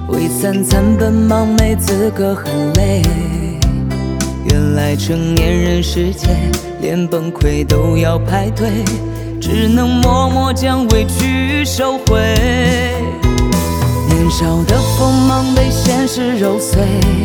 为三餐奔忙，没资格很累。原来成年人世界，连崩溃都要排队，只能默默将委屈收回。年少的锋芒被现实揉碎，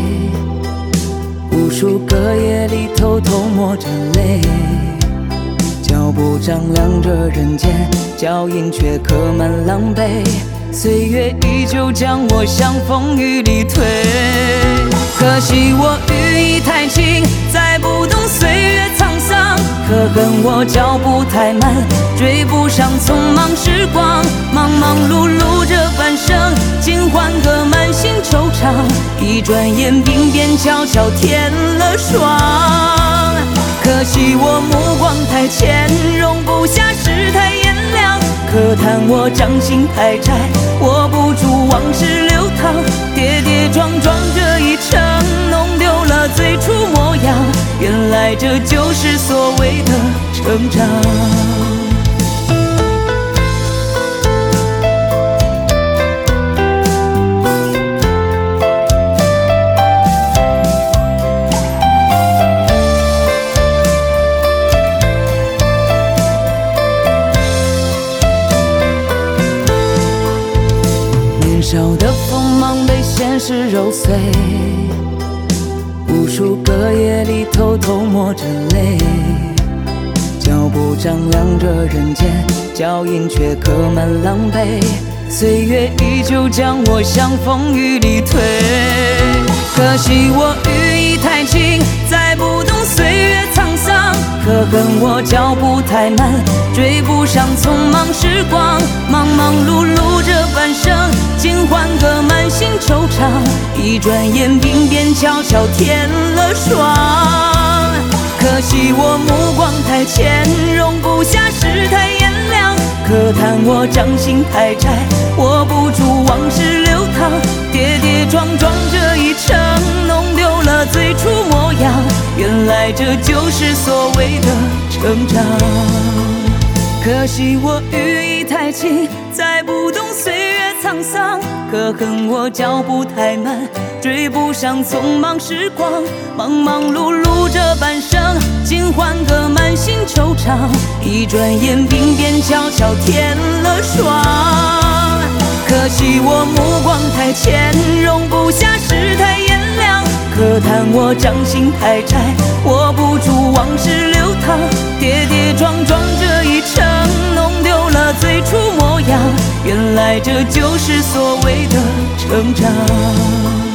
无数个夜里偷偷抹着泪。脚步丈量着人间，脚印却刻满狼狈。岁月依旧将我向风雨里推，可惜我羽翼太轻，载不动岁月沧桑。可恨我脚步太慢，追不上匆忙时光。忙忙碌碌这半生，竟换个满心惆怅。一转眼鬓边悄悄添了霜。可惜我目光太浅，容不下世态炎凉。可叹我掌心太窄，握不住往事流淌。跌跌撞撞这一程，弄丢了最初模样。原来这就是所谓的成长。年少的锋芒被现实揉碎，无数个夜里偷偷抹着泪。脚步丈量着人间，脚印却刻满狼狈。岁月依旧将我向风雨里推，可惜我羽翼太轻，载不动岁月沧桑。可恨我脚步太慢，追不上匆忙时光。忙忙碌碌这半生，竟换个满心惆怅。一转眼鬓边悄悄添了霜。可惜我目光太浅，容不下世态炎凉。可叹我掌心太窄，握不住往事流淌。跌跌撞撞这一程，弄丢了最初模样。原来这就是所谓的成长。可惜我羽翼太轻，载不动岁月沧桑。可恨我脚步太慢，追不上匆忙时光。忙忙碌碌这半生，竟换个满心惆怅。一转眼鬓边悄悄添了霜。可惜我目光太浅，容不下世态炎凉。可叹我掌心太窄，握不住往事流淌。跌跌撞撞这一程，弄丢了最初模样。原来这就是所谓的成长。